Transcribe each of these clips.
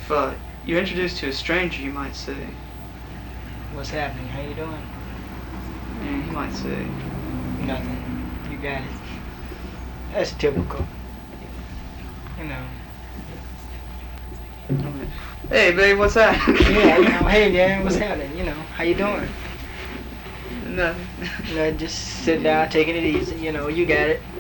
If you're introduced to a stranger, you might say, What's happening? How you doing? and he might say, Nothing. You got it. That's typical. You know. hey, babe, what's that? Yeah, you know, hey, man, what's happening? You know, how you doing? Nothing. You know, just sitting down, taking it easy. You know, you got it.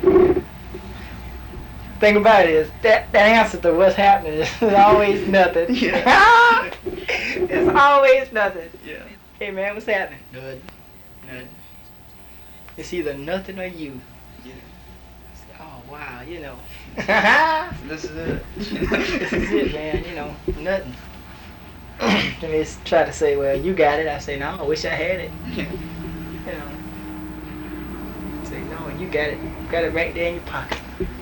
Thing about it is, that answer to what's happening is always nothing. Yeah. It's always nothing. Yeah. Hey, man, what's happening? Nothing. Nothing. It's either nothing or you. Yeah. Oh, wow, you know. This is it. This is it, man, you know, nothing. Let me try to say, well, you got it. I say, no, I wish I had it. Yeah. You know. Say, no, you got it. Got it right there in your pocket.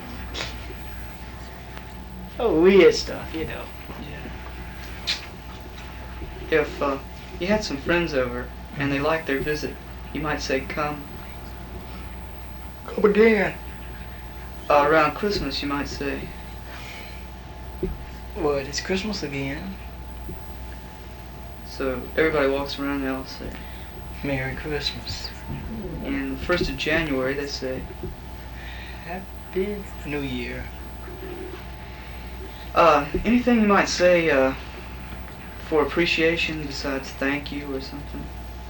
Oh, weird stuff, you know. Yeah. If you had some friends over and they liked their visit, you might say, come. Come again. Around Christmas, you might say, What, it's Christmas again. so everybody walks around and they all say. Merry Christmas. And the 1st of January, they say, Happy New Year. anything you might say for appreciation besides thank you or something?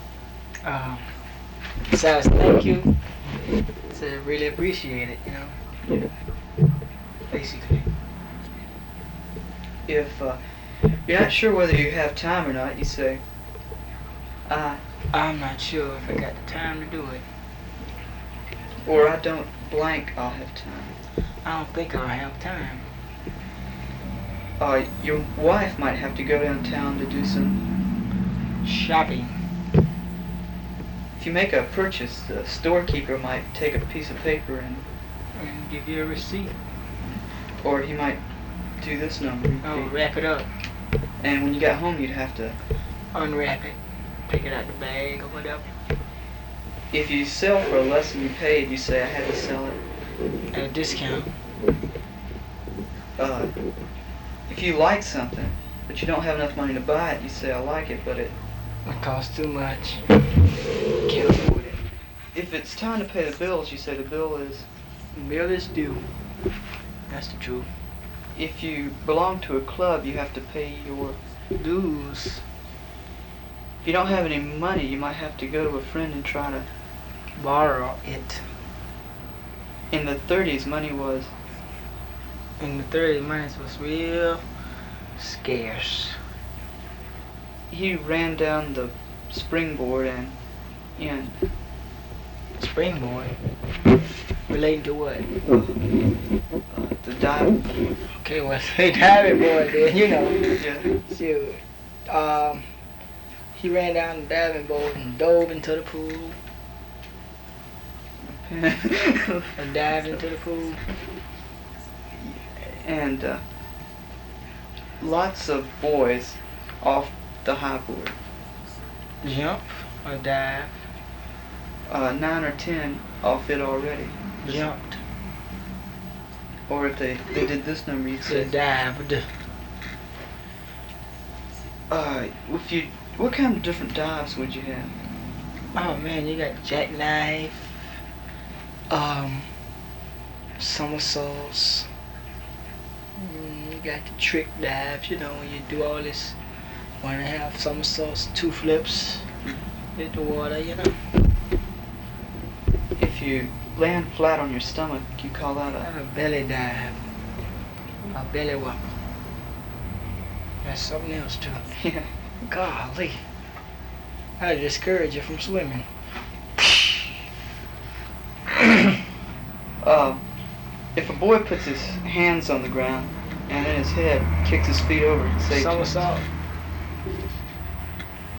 Besides, thank you. To really appreciate it, you know. Basically. If you're not sure whether you have time or not, you say, I'm not sure if I got the time to do it. or I don't blank, I'll have time. I don't think I'll have time. Your wife might have to go downtown to do some Shopping. If you make a purchase, the storekeeper might take a piece of paper And give you a receipt. or he might do this number. Oh, wrap it up. And when you got home, you'd have to. Unwrap it. Take it out the bag or whatever. If you sell for less than you paid, you say, I had to sell it. At a discount. If you like something, but you don't have enough money to buy it, you say, I like it, but It costs too much. Can't afford it. if it's time to pay the bills, you say the bill is. The bill is due. That's the truth. If you belong to a club, you have to pay your Dues. If you don't have any money, you might have to go to a friend and try to. Borrow it. In the 30s, money was. In the 30s, money was real scarce. He ran down the springboard and in. Springboard. Relating to what? The dive. Okay, well, say diving board then, you know. Yeah. Shoot. He ran down the diving board and dove into the pool. And dived into the pool. And lots of boys off the high board. Jump or dive? 9 or 10 off it already. Jumped. Or if they did this number, you'd So say. dived. What kind of different dives would you have? Oh man, you got jackknife, somersaults. You got the trick dives, you know, when you do all this 1.5 somersaults, 2 flips, hit the water, you know. If you land flat on your stomach, you call that I a. have a belly dive, a belly whopper. That's something else too. Yeah. Golly, I discourage you from swimming. If a boy puts his hands on the ground and then his head kicks his feet over, say. Somersault.